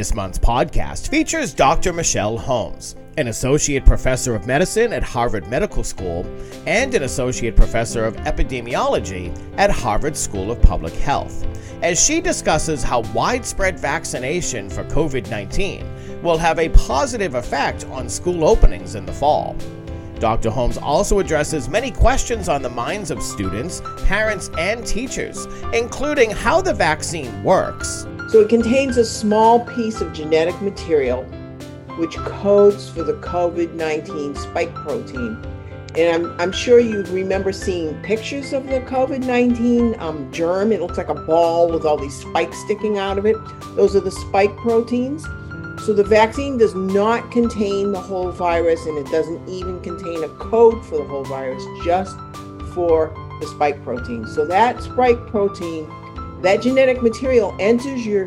This month's podcast features Dr. Michelle Holmes, an associate professor of medicine at Harvard Medical School and an associate professor of epidemiology at Harvard School of Public Health, as she discusses how widespread vaccination for COVID-19 will have a positive effect on school openings in the fall. Dr. Holmes also addresses many questions on the minds of students, parents, and teachers, including how the vaccine works. So it contains a small piece of genetic material which codes for the COVID-19 spike protein. And I'm sure you remember seeing pictures of the COVID-19 germ. It looks like a ball with all these spikes sticking out of it. Those are the spike proteins. So the vaccine does not contain the whole virus, and it doesn't even contain a code for the whole virus, just for the spike protein. So that spike protein, that genetic material enters your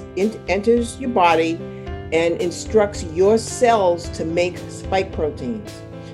body and instructs your cells to make spike proteins.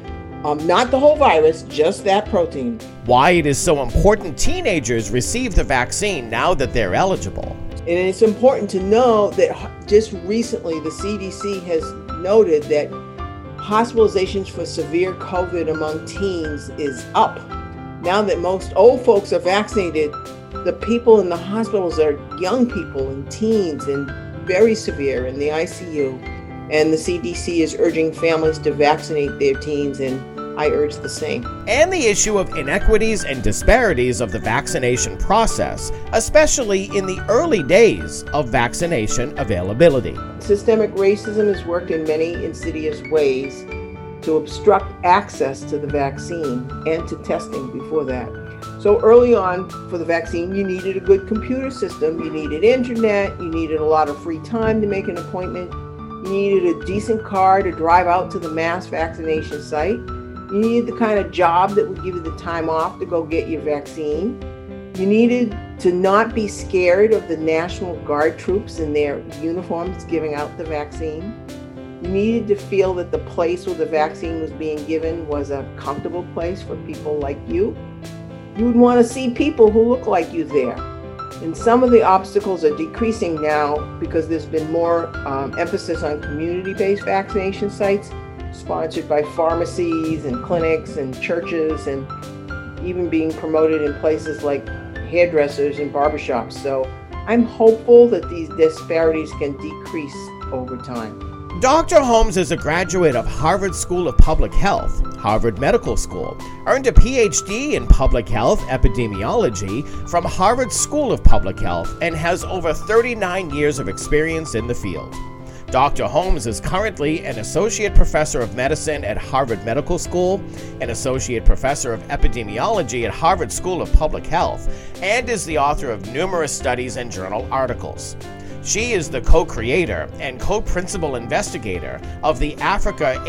Not the whole virus, just that protein. Why it is so important teenagers receive the vaccine now that they're eligible. And it's important to know that just recently the CDC has noted that hospitalizations for severe COVID among teens is up. Now that most old folks are vaccinated, the people in the hospitals are young people and teens and very severe in the ICU. And the CDC is urging families to vaccinate their teens, and I urge the same. And the issue of inequities and disparities of the vaccination process, especially in the early days of vaccination availability. Systemic racism has worked in many insidious ways to obstruct access to the vaccine and to testing before that. So early on for the vaccine, you needed a good computer system, you needed internet, you needed a lot of free time to make an appointment, you needed a decent car to drive out to the mass vaccination site. You needed the kind of job that would give you the time off to go get your vaccine. You needed to not be scared of the National Guard troops in their uniforms giving out the vaccine. You needed to feel that the place where the vaccine was being given was a comfortable place for people like you. You would want to see people who look like you there. And some of the obstacles are decreasing now because there's been more emphasis on community-based vaccination sites, sponsored by pharmacies and clinics and churches, and even being promoted in places like hairdressers and barbershops. So I'm hopeful that these disparities can decrease over time. Dr. Holmes is a graduate of Harvard School of Public Health, Harvard Medical School, earned a PhD in Public Health Epidemiology from Harvard School of Public Health, and has over 39 years of experience in the field. Dr. Holmes is currently an associate professor of medicine at Harvard Medical School, an associate professor of epidemiology at Harvard School of Public Health, and is the author of numerous studies and journal articles. She is the co-creator and co-principal investigator of the Africa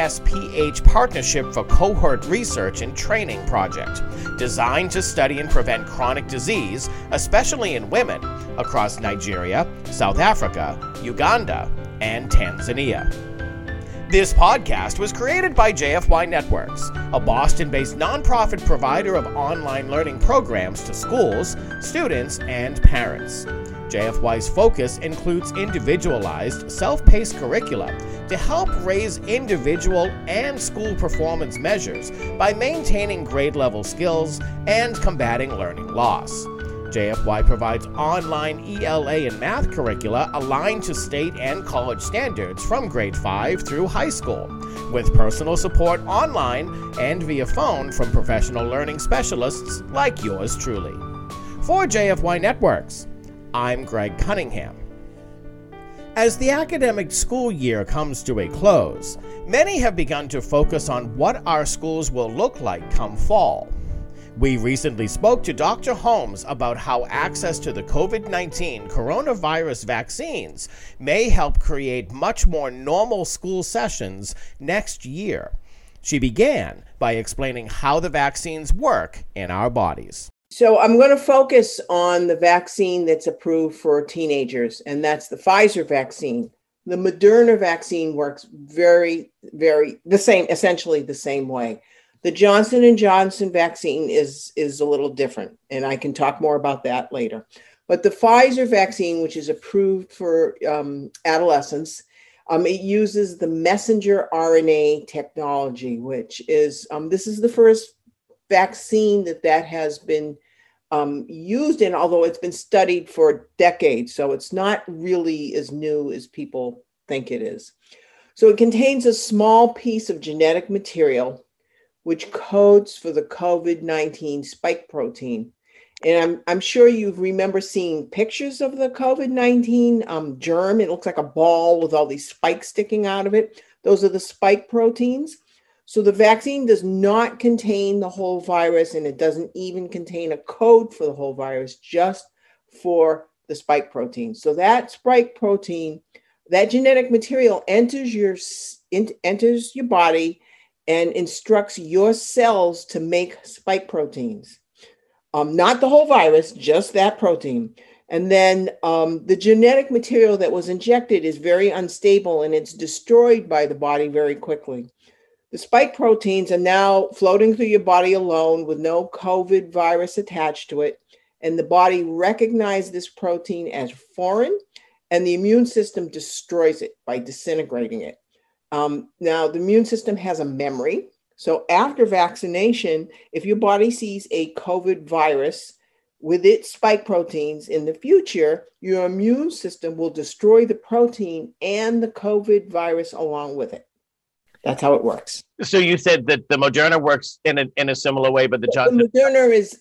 HSPH Partnership for Cohort Research and Training project, designed to study and prevent chronic disease, especially in women, across Nigeria, South Africa, Uganda, and Tanzania. This podcast was created by JFY Networks, a Boston-based nonprofit provider of online learning programs to schools, students, and parents. JFY's focus includes individualized, self-paced curricula to help raise individual and school performance measures by maintaining grade-level skills and combating learning loss. JFY provides online ELA and math curricula aligned to state and college standards from grade 5 through high school, with personal support online and via phone from professional learning specialists like yours truly. For JFY Networks, I'm Greg Cunningham. As the academic school year comes to a close, many have begun to focus on what our schools will look like come fall. We recently spoke to Dr. Holmes about how access to the COVID-19 coronavirus vaccines may help create much more normal school sessions next year. She began by explaining how the vaccines work in our bodies. So I'm going to focus on the vaccine that's approved for teenagers, and that's the Pfizer vaccine. The Moderna vaccine works essentially the same way. The Johnson & Johnson vaccine is a little different, and I can talk more about that later. But the Pfizer vaccine, which is approved for adolescents, it uses the messenger RNA technology, which is this is the first vaccine that has been used in, although it's been studied for decades. So it's not really as new as people think it is. So it contains a small piece of genetic material which codes for the COVID-19 spike protein. And I'm sure you remember seeing pictures of the COVID-19 germ. It looks like a ball with all these spikes sticking out of it. Those are the spike proteins. So the vaccine does not contain the whole virus, and it doesn't even contain a code for the whole virus, just for the spike protein. So that spike protein, that genetic material enters your body and instructs your cells to make spike proteins. Not the whole virus, just that protein. And then the genetic material that was injected is very unstable, and it's destroyed by the body very quickly. The spike proteins are now floating through your body alone with no COVID virus attached to it. And the body recognizes this protein as foreign, and the immune system destroys it by disintegrating it. Now, the immune system has a memory. So after vaccination, if your body sees a COVID virus with its spike proteins in the future, your immune system will destroy the protein and the COVID virus along with it. That's how it works. So you said that the Moderna works in a similar way, but the Johnson... The Moderna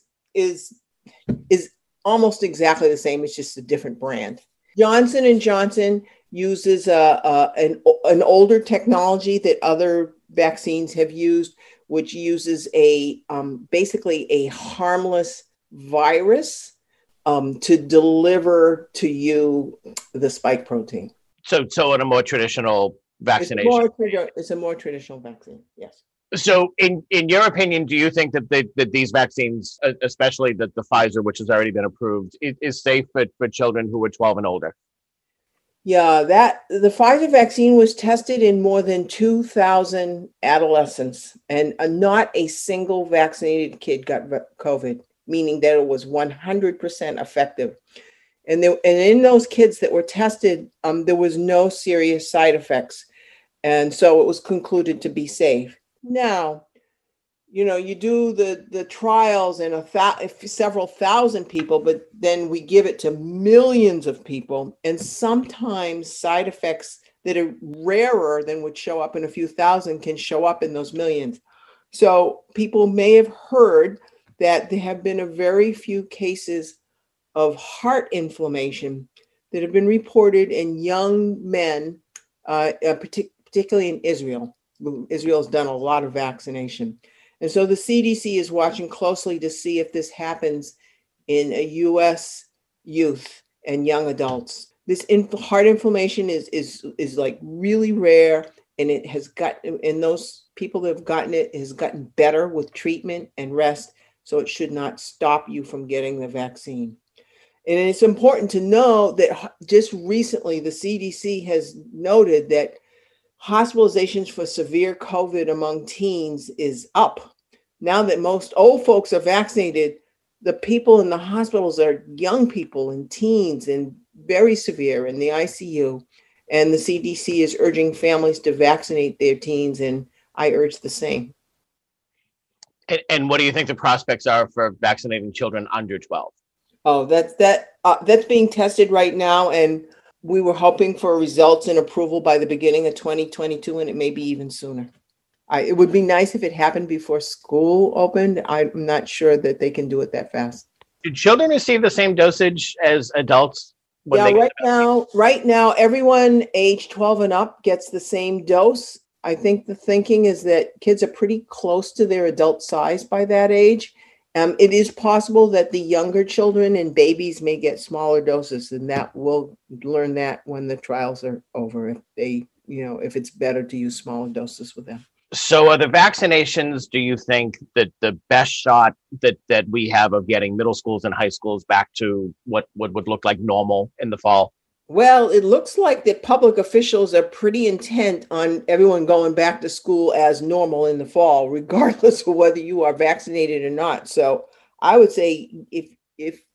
is almost exactly the same. It's just a different brand. Johnson & Johnson uses an older technology that other vaccines have used, which uses basically a harmless virus to deliver to you the spike protein. So in a more traditional vaccination. It's a more traditional vaccine, yes. So in your opinion, do you think that these vaccines, especially the Pfizer, which has already been approved, is safe for children who are 12 and older? Yeah, the Pfizer vaccine was tested in more than 2,000 adolescents, and not a single vaccinated kid got COVID, meaning that it was 100% effective. And in those kids that were tested, there was no serious side effects. And so it was concluded to be safe. Now, you do the trials in several thousand people, but then we give it to millions of people. And sometimes side effects that are rarer than would show up in a few thousand can show up in those millions. So people may have heard that there have been a very few cases of heart inflammation that have been reported in young men, particularly in Israel. Israel's done a lot of vaccination. And so the CDC is watching closely to see if this happens in a U.S. youth and young adults. This heart inflammation is like really rare, and it has and those people that have gotten it has gotten better with treatment and rest. So it should not stop you from getting the vaccine. And it's important to know that just recently the CDC has noted that hospitalizations for severe COVID among teens is up. Now that most old folks are vaccinated, the people in the hospitals are young people and teens and very severe in the ICU. And the CDC is urging families to vaccinate their teens, and I urge the same. And what do you think the prospects are for vaccinating children under 12? Oh, that's being tested right now, and we were hoping for results and approval by the beginning of 2022, and it may be even sooner. It would be nice if it happened before school opened. I'm not sure that they can do it that fast. Do children receive the same dosage as adults? Yeah, right now, everyone age 12 and up gets the same dose. I think the thinking is that kids are pretty close to their adult size by that age. It is possible that the younger children and babies may get smaller doses, and that we'll learn that when the trials are over, if it's better to use smaller doses with them. So are the vaccinations, do you think that the best shot that we have of getting middle schools and high schools back to what would look like normal in the fall? Well, it looks like that public officials are pretty intent on everyone going back to school as normal in the fall, regardless of whether you are vaccinated or not. So I would say if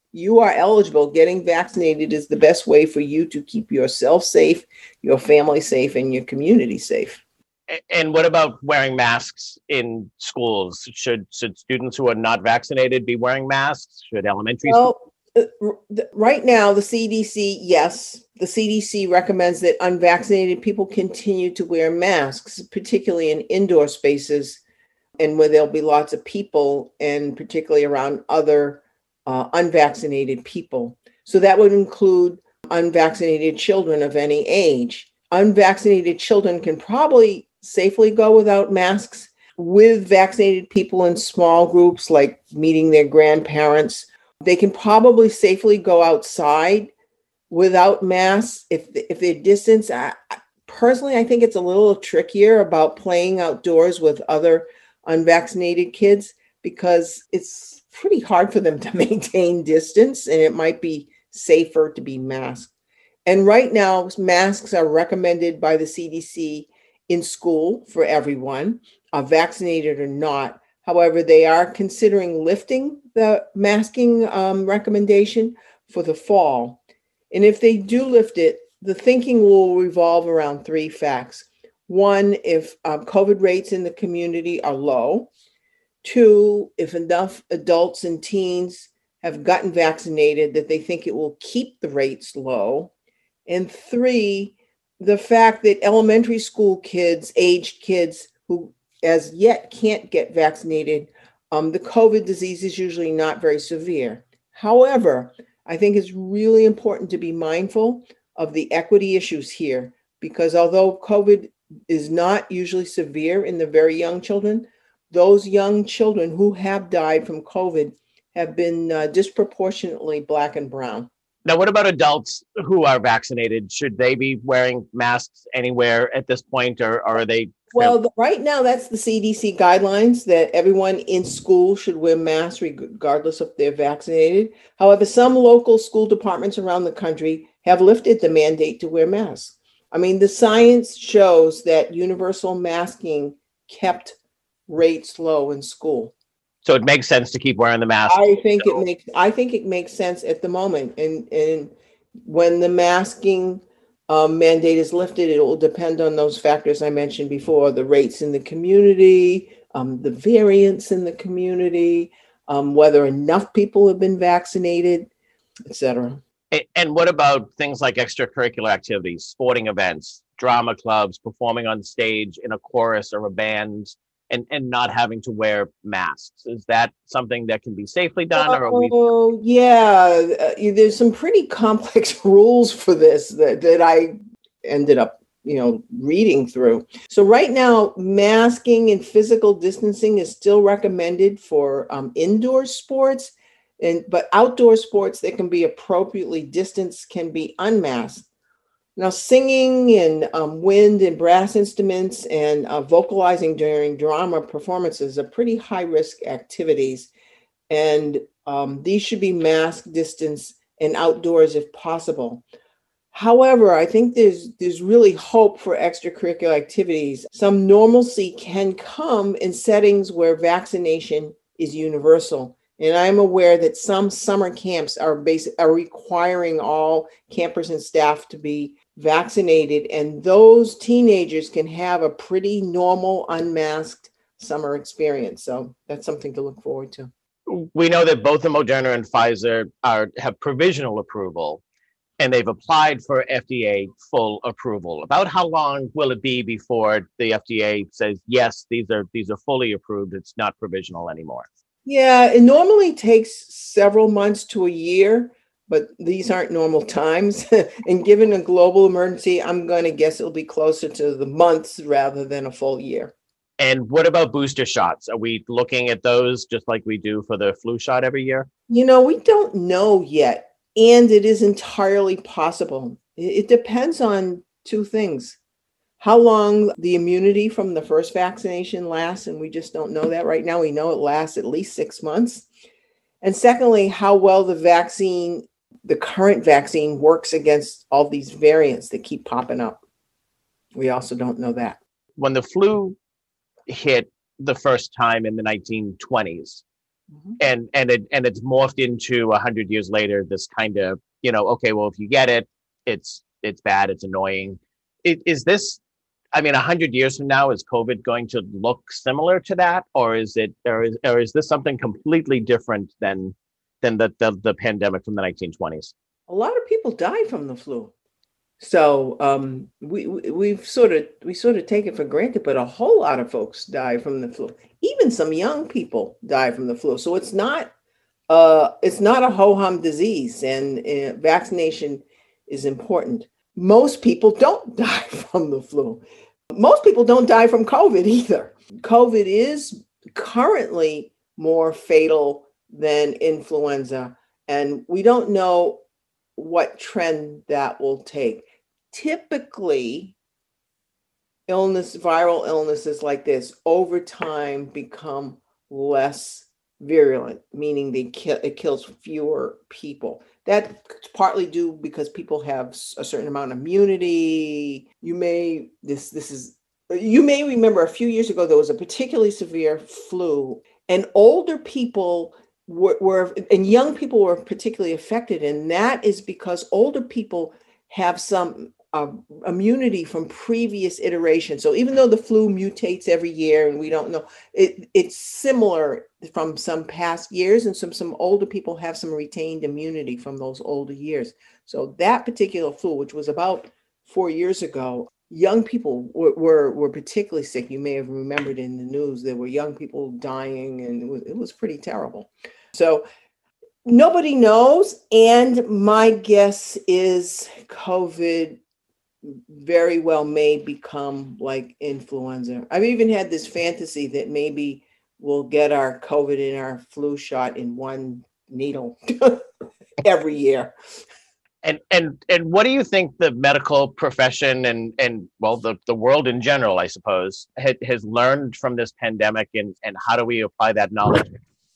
you are eligible. Getting vaccinated is the best way for you to keep yourself safe, your family safe, and your community safe. And what about wearing masks in schools? Should students who are not vaccinated be wearing masks? Should elementary school? Right now, the CDC, yes, the CDC recommends that unvaccinated people continue to wear masks, particularly in indoor spaces and where there'll be lots of people, and particularly around other unvaccinated people. So that would include unvaccinated children of any age. Unvaccinated children can probably safely go without masks. With vaccinated people in small groups, like meeting their grandparents, they can probably safely go outside without masks if they're distance. Personally, I think it's a little trickier about playing outdoors with other unvaccinated kids because it's pretty hard for them to maintain distance, and it might be safer to be masked. And right now, masks are recommended by the CDC in school for everyone, vaccinated or not. However, they are considering lifting the masking recommendation for the fall. And if they do lift it, the thinking will revolve around three facts. One, if COVID rates in the community are low. Two, if enough adults and teens have gotten vaccinated that they think it will keep the rates low. And three, the fact that elementary school aged kids who as yet can't get vaccinated, the COVID disease is usually not very severe. However, I think it's really important to be mindful of the equity issues here, because although COVID is not usually severe in the very young children, those young children who have died from COVID have been disproportionately Black and brown. Now, what about adults who are vaccinated? Should they be wearing masks anywhere at this point, or are they? Well, right now, that's the CDC guidelines that everyone in school should wear masks regardless if they're vaccinated. However, some local school departments around the country have lifted the mandate to wear masks. I mean, the science shows that universal masking kept rates low in school. So it makes sense to keep wearing the mask. I think it makes sense at the moment. And when the masking mandate is lifted, it will depend on those factors I mentioned before: the rates in the community, the variants in the community, whether enough people have been vaccinated, et cetera. And what about things like extracurricular activities, sporting events, drama clubs, performing on stage in a chorus or a band, and not having to wear masks? Is that something that can be safely done? Oh, yeah. There's some pretty complex rules for this that I ended up, reading through. So right now, masking and physical distancing is still recommended for indoor sports, but outdoor sports that can be appropriately distanced can be unmasked. Now, singing and wind and brass instruments and vocalizing during drama performances are pretty high-risk activities, and these should be mask, distance, and outdoors if possible. However, I think there's really hope for extracurricular activities. Some normalcy can come in settings where vaccination is universal. And I'm aware that some summer camps are requiring all campers and staff to be vaccinated, and those teenagers can have a pretty normal, unmasked summer experience. So that's something to look forward to. We know that both the Moderna and Pfizer have provisional approval, and they've applied for FDA full approval. About how long will it be before the FDA says, yes, these are fully approved, it's not provisional anymore? Yeah, it normally takes several months to a year, but these aren't normal times. And given a global emergency, I'm going to guess it'll be closer to the months rather than a full year. And what about booster shots? Are we looking at those just like we do for the flu shot every year? We don't know yet, and it is entirely possible. It depends on two things: how long the immunity from the first vaccination lasts, and we just don't know that right now. We know it lasts at least 6 months. And secondly, how well the current vaccine works against all these variants that keep popping up. We also don't know that. When the flu hit the first time in the 1920s, Mhm. and it's morphed into 100 years later this kind of, okay, well, if you get it, it's bad, it's annoying. Is this, I mean, 100 years from now, is COVID going to look similar to that, or is this something completely different than the pandemic from the 1920s? A lot of people die from the flu. So we sort of take it for granted, but a whole lot of folks die from the flu. Even some young people die from the flu. So it's not a ho-hum disease, and vaccination is important. Most people don't die from the flu. Most people don't die from COVID either. COVID is currently more fatal than influenza, and we don't know what trend that will take. Typically, viral illnesses like this over time become less virulent, meaning it kills fewer people. That's partly due because people have a certain amount of immunity. You may remember a few years ago there was a particularly severe flu, and older people and young people were particularly affected, and that is because older people have some immunity from previous iterations. So even though the flu mutates every year and we don't know, it's similar from some past years, and some older people have some retained immunity from those older years. So that particular flu, which was about 4 years ago, young people were particularly sick. You may have remembered in the news there were young people dying, and it was pretty terrible. So nobody knows, and my guess is COVID very well may become like influenza. I've even had this fantasy that maybe we'll get our COVID and our flu shot in one needle every year. And what do you think the medical profession and well, the world in general, I suppose, has learned from this pandemic, and how do we apply that knowledge?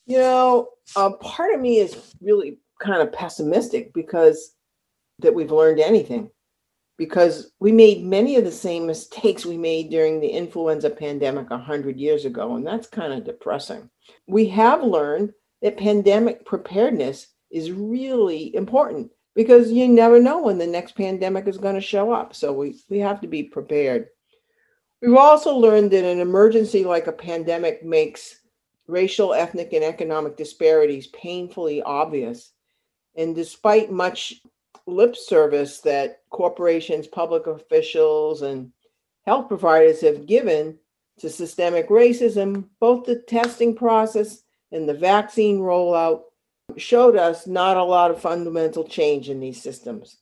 Part of me is really kind of pessimistic because that we've learned anything, because we made many of the same mistakes we made during the influenza pandemic 100 years ago, and that's kind of depressing. We have learned that pandemic preparedness is really important because you never know when the next pandemic is going to show up. So we have to be prepared. We've also learned that an emergency like a pandemic makes racial, ethnic, and economic disparities painfully obvious. And despite much lip service that corporations, public officials, and health providers have given to systemic racism, both the testing process and the vaccine rollout showed us not a lot of fundamental change in these systems.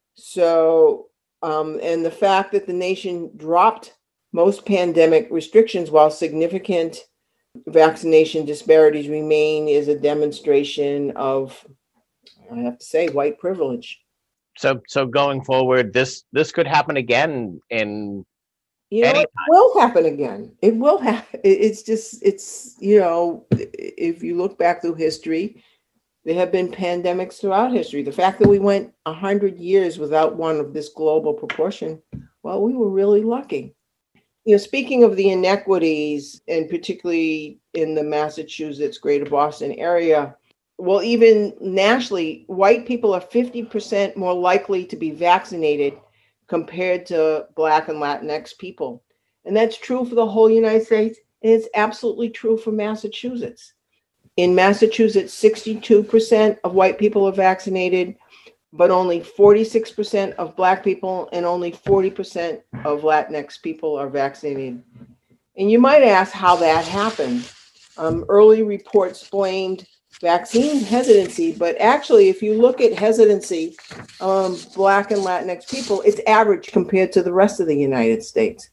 So, and the fact that the nation dropped most pandemic restrictions while significant vaccination disparities remain is a demonstration of, I have to say, white privilege. So going forward, this could happen again in It will happen again. It will happen. It's if you look back through history, there have been pandemics throughout history. The fact that we went 100 years without one of this global proportion, well, we were really lucky. Speaking of the inequities, and particularly in the Massachusetts, Greater Boston area, well, even nationally, white people are 50% more likely to be vaccinated compared to Black and Latinx people. And that's true for the whole United States, and it's absolutely true for Massachusetts. In Massachusetts, 62% of white people are vaccinated, but only 46% of Black people and only 40% of Latinx people are vaccinated. And you might ask how that happened. Early reports blamed vaccine hesitancy, but actually, if you look at hesitancy, Black and Latinx people, it's average compared to the rest of the United States.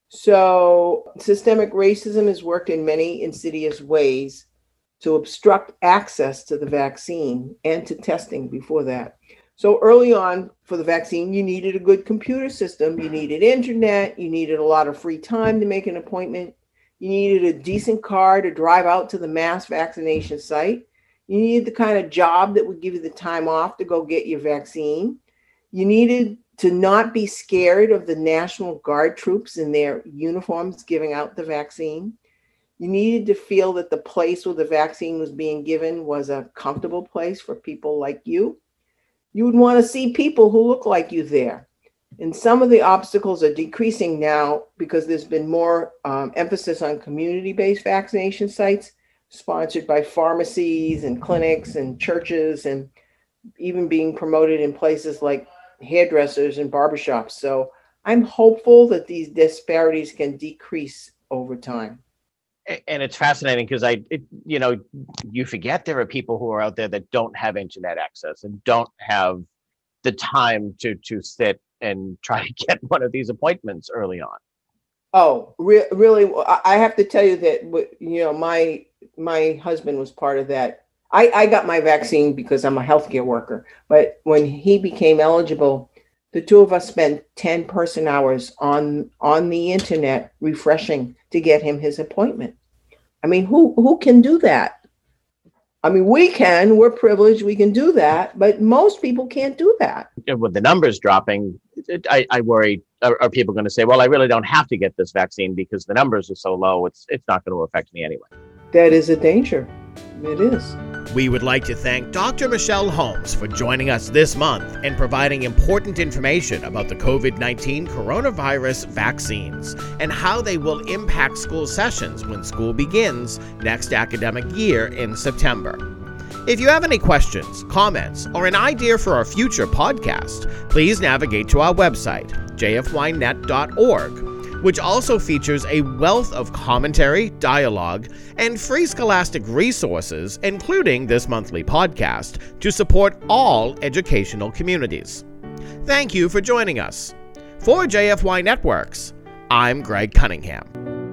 So systemic racism has worked in many insidious ways to obstruct access to the vaccine and to testing before that. So early on for the vaccine, you needed a good computer system, you needed internet, you needed a lot of free time to make an appointment, you needed a decent car to drive out to the mass vaccination site, you needed the kind of job that would give you the time off to go get your vaccine, you needed to not be scared of the National Guard troops in their uniforms giving out the vaccine. You needed to feel that the place where the vaccine was being given was a comfortable place for people like you. You would want to see people who look like you there. And some of the obstacles are decreasing now because there's been more emphasis on community-based vaccination sites sponsored by pharmacies and clinics and churches, and even being promoted in places like hairdressers and barbershops. So I'm hopeful that these disparities can decrease over time. And it's fascinating because you forget there are people who are out there that don't have internet access and don't have the time to sit and try to get one of these appointments early on. Oh, really? I have to tell you that, my husband was part of that. I got my vaccine because I'm a healthcare worker. But when he became eligible, the two of us spent 10 person hours on the internet refreshing to get him his appointment. I mean, who can do that? I mean, we can. We're privileged. We can do that. But most people can't do that. With the numbers dropping, I worry, are people going to say, well, I really don't have to get this vaccine because the numbers are so low, it's not going to affect me anyway. That is a danger. It is. We would like to thank Dr. Michelle Holmes for joining us this month and providing important information about the COVID-19 coronavirus vaccines and how they will impact school sessions when school begins next academic year in September. If you have any questions, comments, or an idea for our future podcast, please navigate to our website, jfynet.org, which also features a wealth of commentary, dialogue, and free scholastic resources, including this monthly podcast, to support all educational communities. Thank you for joining us. For JFY Networks, I'm Greg Cunningham.